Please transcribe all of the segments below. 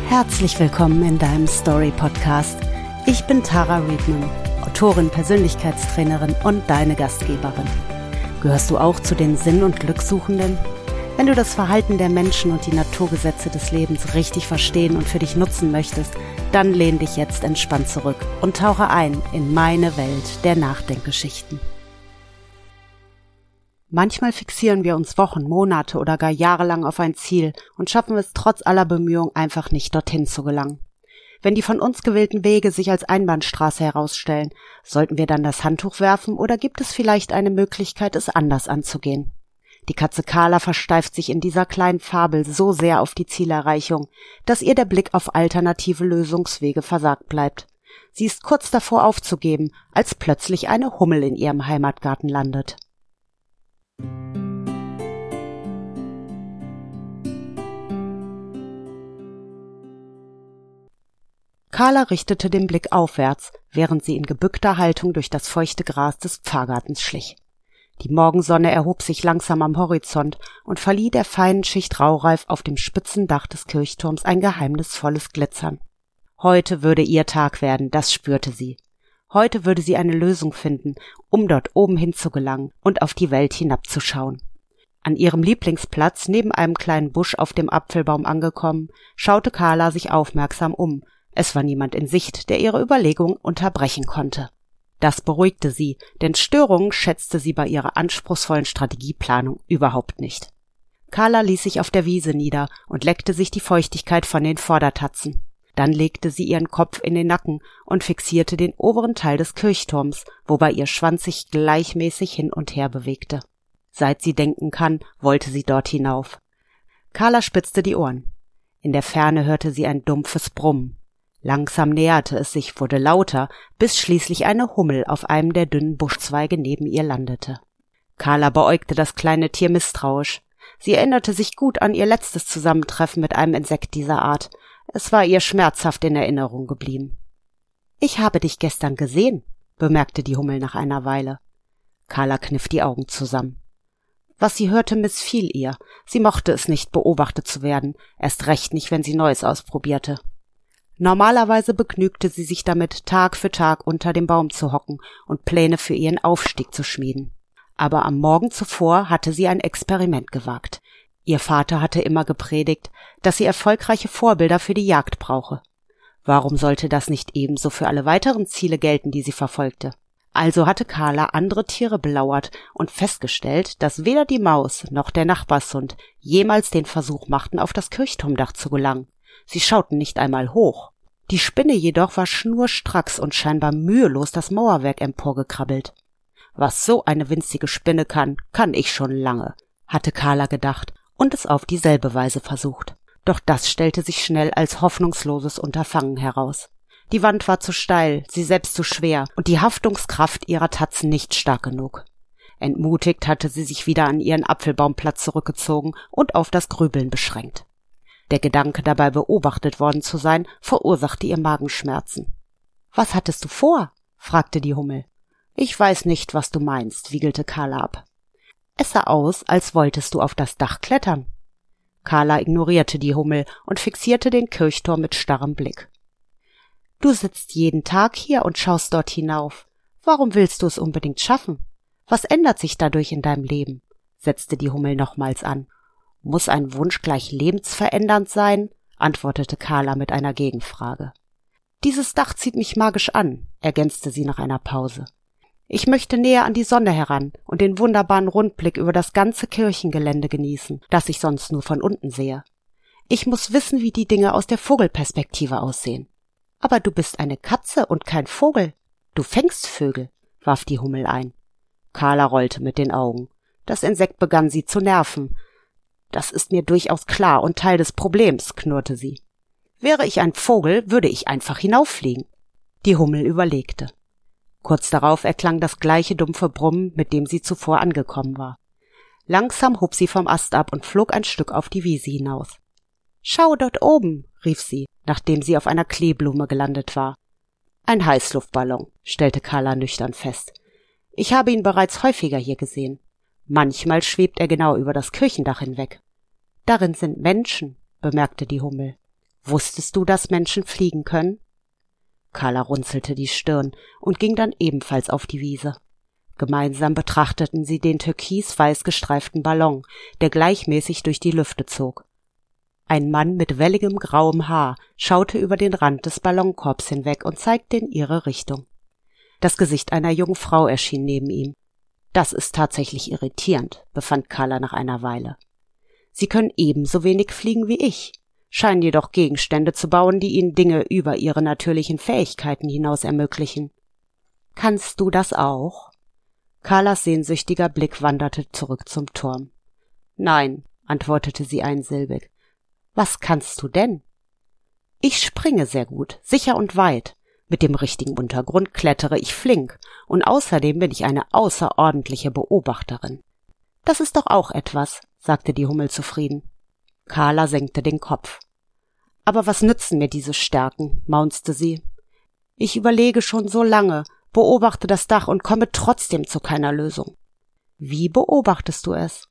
Herzlich willkommen in deinem Story-Podcast. Ich bin Tara Riedman, Autorin, Persönlichkeitstrainerin und deine Gastgeberin. Gehörst du auch zu den Sinn- und Glückssuchenden? Wenn du das Verhalten der Menschen und die Naturgesetze des Lebens richtig verstehen und für dich nutzen möchtest, dann lehn dich jetzt entspannt zurück und tauche ein in meine Welt der Nachdenkgeschichten. Manchmal fixieren wir uns Wochen, Monate oder gar jahrelang auf ein Ziel und schaffen es trotz aller Bemühungen einfach nicht, dorthin zu gelangen. Wenn die von uns gewählten Wege sich als Einbahnstraße herausstellen, sollten wir dann das Handtuch werfen oder gibt es vielleicht eine Möglichkeit, es anders anzugehen? Die Katze Carla versteift sich in dieser kleinen Fabel so sehr auf die Zielerreichung, dass ihr der Blick auf alternative Lösungswege versagt bleibt. Sie ist kurz davor aufzugeben, als plötzlich eine Hummel in ihrem Heimatgarten landet. Carla richtete den Blick aufwärts, während sie in gebückter Haltung durch das feuchte Gras des Pfarrgartens schlich. Die Morgensonne erhob sich langsam am Horizont und verlieh der feinen Schicht Raureif auf dem spitzen Dach des Kirchturms ein geheimnisvolles Glitzern. Heute würde ihr Tag werden, das spürte sie. Heute würde sie eine Lösung finden, um dort oben hinzugelangen und auf die Welt hinabzuschauen. An ihrem Lieblingsplatz, neben einem kleinen Busch auf dem Apfelbaum angekommen, schaute Carla sich aufmerksam um. Es war niemand in Sicht, der ihre Überlegungen unterbrechen konnte. Das beruhigte sie, denn Störungen schätzte sie bei ihrer anspruchsvollen Strategieplanung überhaupt nicht. Carla ließ sich auf der Wiese nieder und leckte sich die Feuchtigkeit von den Vordertatzen. Dann legte sie ihren Kopf in den Nacken und fixierte den oberen Teil des Kirchturms, wobei ihr Schwanz sich gleichmäßig hin und her bewegte. Seit sie denken kann, wollte sie dort hinauf. Carla spitzte die Ohren. In der Ferne hörte sie ein dumpfes Brummen. Langsam näherte es sich, wurde lauter, bis schließlich eine Hummel auf einem der dünnen Buschzweige neben ihr landete. Carla beäugte das kleine Tier misstrauisch. Sie erinnerte sich gut an ihr letztes Zusammentreffen mit einem Insekt dieser Art. Es war ihr schmerzhaft in Erinnerung geblieben. »Ich habe dich gestern gesehen«, bemerkte die Hummel nach einer Weile. Carla kniff die Augen zusammen. Was sie hörte, missfiel ihr. Sie mochte es nicht, beobachtet zu werden, erst recht nicht, wenn sie Neues ausprobierte. Normalerweise begnügte sie sich damit, Tag für Tag unter dem Baum zu hocken und Pläne für ihren Aufstieg zu schmieden. Aber am Morgen zuvor hatte sie ein Experiment gewagt. Ihr Vater hatte immer gepredigt, dass sie erfolgreiche Vorbilder für die Jagd brauche. Warum sollte das nicht ebenso für alle weiteren Ziele gelten, die sie verfolgte? Also hatte Carla andere Tiere belauert und festgestellt, dass weder die Maus noch der Nachbarshund jemals den Versuch machten, auf das Kirchturmdach zu gelangen. Sie schauten nicht einmal hoch. Die Spinne jedoch war schnurstracks und scheinbar mühelos das Mauerwerk emporgekrabbelt. Was so eine winzige Spinne kann ich schon lange, hatte Carla gedacht und es auf dieselbe Weise versucht. Doch das stellte sich schnell als hoffnungsloses Unterfangen heraus. Die Wand war zu steil, sie selbst zu schwer und die Haftungskraft ihrer Tatzen nicht stark genug. Entmutigt hatte sie sich wieder an ihren Apfelbaumplatz zurückgezogen und auf das Grübeln beschränkt. Der Gedanke, dabei beobachtet worden zu sein, verursachte ihr Magenschmerzen. »Was hattest du vor?« fragte die Hummel. »Ich weiß nicht, was du meinst«, wiegelte Carla ab. »Es sah aus, als wolltest du auf das Dach klettern.« Carla ignorierte die Hummel und fixierte den Kirchturm mit starrem Blick. »Du sitzt jeden Tag hier und schaust dort hinauf. Warum willst du es unbedingt schaffen? Was ändert sich dadurch in deinem Leben?« setzte die Hummel nochmals an. »Muss ein Wunsch gleich lebensverändernd sein?« antwortete Carla mit einer Gegenfrage. »Dieses Dach zieht mich magisch an«, ergänzte sie nach einer Pause. »Ich möchte näher an die Sonne heran und den wunderbaren Rundblick über das ganze Kirchengelände genießen, das ich sonst nur von unten sehe. Ich muss wissen, wie die Dinge aus der Vogelperspektive aussehen.« »Aber du bist eine Katze und kein Vogel. Du fängst Vögel«, warf die Hummel ein. Carla rollte mit den Augen. Das Insekt begann sie zu nerven. »Das ist mir durchaus klar und Teil des Problems«, knurrte sie. »Wäre ich ein Vogel, würde ich einfach hinauffliegen.« Die Hummel überlegte. Kurz darauf erklang das gleiche dumpfe Brummen, mit dem sie zuvor angekommen war. Langsam hob sie vom Ast ab und flog ein Stück auf die Wiese hinaus. »Schau dort oben«, rief sie, nachdem sie auf einer Kleeblume gelandet war. »Ein Heißluftballon«, stellte Carla nüchtern fest. »Ich habe ihn bereits häufiger hier gesehen. Manchmal schwebt er genau über das Kirchendach hinweg.« »Darin sind Menschen«, bemerkte die Hummel. Wusstest du, dass Menschen fliegen können? Carla runzelte die Stirn und ging dann ebenfalls auf die Wiese. Gemeinsam betrachteten sie den türkis-weiß gestreiften Ballon, der gleichmäßig durch die Lüfte zog. Ein Mann mit welligem grauem Haar schaute über den Rand des Ballonkorbs hinweg und zeigte in ihre Richtung. Das Gesicht einer jungen Frau erschien neben ihm. Das ist tatsächlich irritierend, befand Carla nach einer Weile. Sie können ebenso wenig fliegen wie ich, scheinen jedoch Gegenstände zu bauen, die ihnen Dinge über ihre natürlichen Fähigkeiten hinaus ermöglichen. Kannst du das auch? Carlas sehnsüchtiger Blick wanderte zurück zum Turm. Nein, antwortete sie einsilbig. Was kannst du denn? Ich springe sehr gut, sicher und weit. Mit dem richtigen Untergrund klettere ich flink und außerdem bin ich eine außerordentliche Beobachterin. Das ist doch auch etwas, sagte die Hummel zufrieden. Carla senkte den Kopf. Aber was nützen mir diese Stärken, maunzte sie. Ich überlege schon so lange, beobachte das Dach und komme trotzdem zu keiner Lösung. Wie beobachtest du es?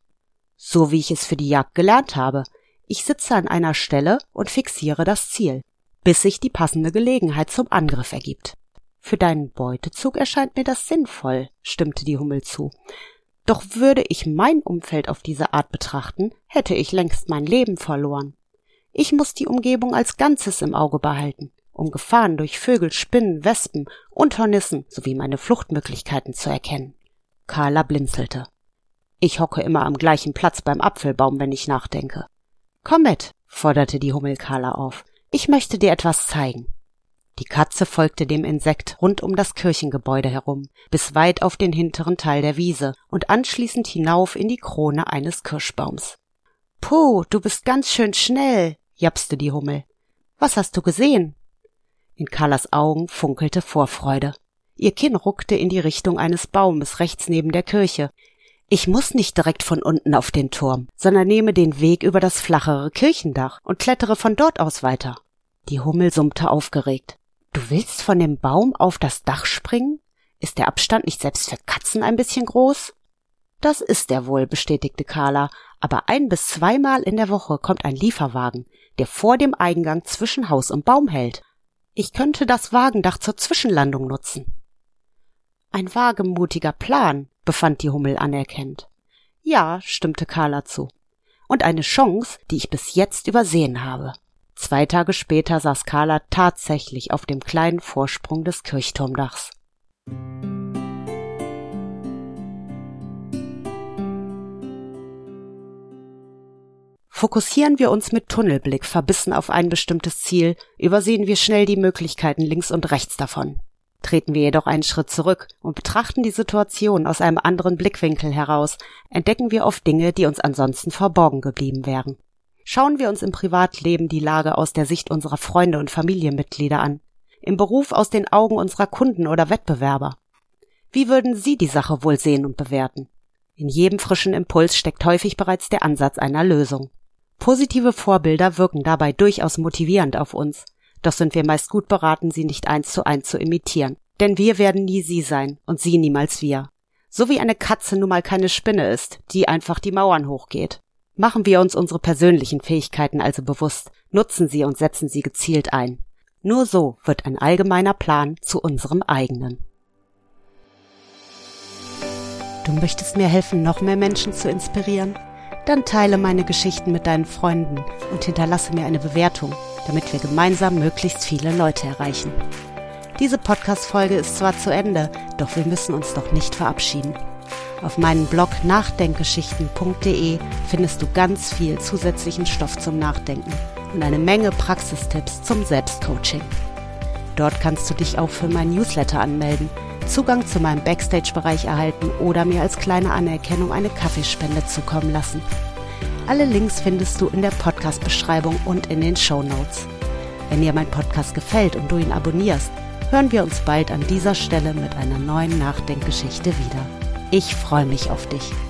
So wie ich es für die Jagd gelernt habe. Ich sitze an einer Stelle und fixiere das Ziel, bis sich die passende Gelegenheit zum Angriff ergibt. Für deinen Beutezug erscheint mir das sinnvoll, stimmte die Hummel zu. Doch würde ich mein Umfeld auf diese Art betrachten, hätte ich längst mein Leben verloren. Ich muss die Umgebung als Ganzes im Auge behalten, um Gefahren durch Vögel, Spinnen, Wespen und Hornissen sowie meine Fluchtmöglichkeiten zu erkennen. Carla blinzelte. Ich hocke immer am gleichen Platz beim Apfelbaum, wenn ich nachdenke. Komm mit, forderte die Hummel Carla auf. Ich möchte dir etwas zeigen. Die Katze folgte dem Insekt rund um das Kirchengebäude herum, bis weit auf den hinteren Teil der Wiese und anschließend hinauf in die Krone eines Kirschbaums. Puh, du bist ganz schön schnell, japste die Hummel. Was hast du gesehen? In Carlas Augen funkelte Vorfreude. Ihr Kinn ruckte in die Richtung eines Baumes rechts neben der Kirche. Ich muss nicht direkt von unten auf den Turm, sondern nehme den Weg über das flachere Kirchendach und klettere von dort aus weiter. Die Hummel summte aufgeregt. Du willst von dem Baum auf das Dach springen? Ist der Abstand nicht selbst für Katzen ein bisschen groß? Das ist er wohl, bestätigte Carla, aber 1- bis 2-mal in der Woche kommt ein Lieferwagen, der vor dem Eingang zwischen Haus und Baum hält. Ich könnte das Wagendach zur Zwischenlandung nutzen. Ein wagemutiger Plan, befand die Hummel anerkennend. Ja, stimmte Carla zu. Und eine Chance, die ich bis jetzt übersehen habe. 2 Tage später saß Carla tatsächlich auf dem kleinen Vorsprung des Kirchturmdachs. Fokussieren wir uns mit Tunnelblick verbissen auf ein bestimmtes Ziel, übersehen wir schnell die Möglichkeiten links und rechts davon. Treten wir jedoch einen Schritt zurück und betrachten die Situation aus einem anderen Blickwinkel heraus, entdecken wir oft Dinge, die uns ansonsten verborgen geblieben wären. Schauen wir uns im Privatleben die Lage aus der Sicht unserer Freunde und Familienmitglieder an, im Beruf aus den Augen unserer Kunden oder Wettbewerber. Wie würden Sie die Sache wohl sehen und bewerten? In jedem frischen Impuls steckt häufig bereits der Ansatz einer Lösung. Positive Vorbilder wirken dabei durchaus motivierend auf uns, doch sind wir meist gut beraten, sie nicht 1:1 zu imitieren, denn wir werden nie sie sein und sie niemals wir. So wie eine Katze nun mal keine Spinne ist, die einfach die Mauern hochgeht. Machen wir uns unsere persönlichen Fähigkeiten also bewusst, nutzen sie und setzen sie gezielt ein. Nur so wird ein allgemeiner Plan zu unserem eigenen. Du möchtest mir helfen, noch mehr Menschen zu inspirieren? Dann teile meine Geschichten mit deinen Freunden und hinterlasse mir eine Bewertung, damit wir gemeinsam möglichst viele Leute erreichen. Diese Podcast-Folge ist zwar zu Ende, doch wir müssen uns doch nicht verabschieden. Auf meinem Blog nachdenkgeschichten.de findest du ganz viel zusätzlichen Stoff zum Nachdenken und eine Menge Praxistipps zum Selbstcoaching. Dort kannst du dich auch für meinen Newsletter anmelden, Zugang zu meinem Backstage-Bereich erhalten oder mir als kleine Anerkennung eine Kaffeespende zukommen lassen. Alle Links findest du in der Podcast-Beschreibung und in den Shownotes. Wenn dir mein Podcast gefällt und du ihn abonnierst, hören wir uns bald an dieser Stelle mit einer neuen Nachdenkgeschichte wieder. Ich freue mich auf dich.